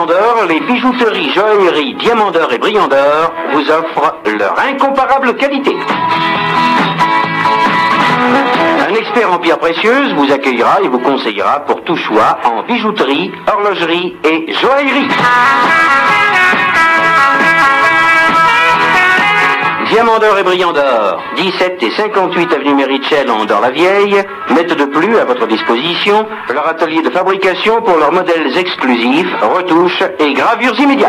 Diamant d'Or, les bijouteries, joailleries, Diamant d'Or et Brillant d'Or vous offrent leur incomparable qualité. Un expert en pierres précieuses vous accueillera et vous conseillera pour tout choix en bijouterie, horlogerie et joaillerie. Diamant d'Or et Brillant d'Or, 17 et 58 avenue Mérichel en Andorre-la-Vieille, mettent de plus à votre disposition leur atelier de fabrication pour leurs modèles exclusifs, retouches et gravures immédiates.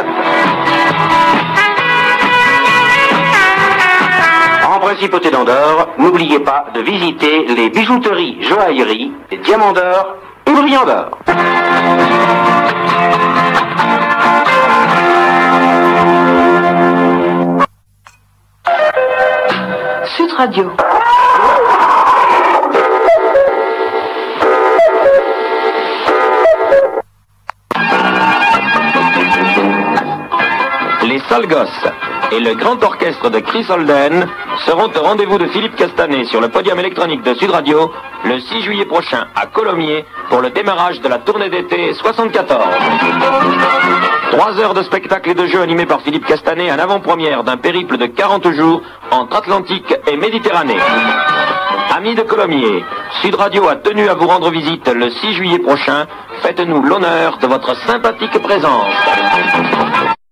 En principauté d'Andorre, n'oubliez pas de visiter les bijouteries, joailleries, Diamant d'Or et Brillant d'Or. Sud Radio. Les Sales Gosses et le grand orchestre de Chris Holden seront au rendez-vous de Philippe Castanet sur le podium électronique de Sud Radio le 6 juillet prochain à Colomiers pour le démarrage de la tournée d'été 74. 3 heures de spectacle et de jeu animés par Philippe Castanet en avant-première d'un périple de 40 jours entre Atlantique et Méditerranée. Amis de Colomiers, Sud Radio a tenu à vous rendre visite le 6 juillet prochain. Faites-nous l'honneur de votre sympathique présence.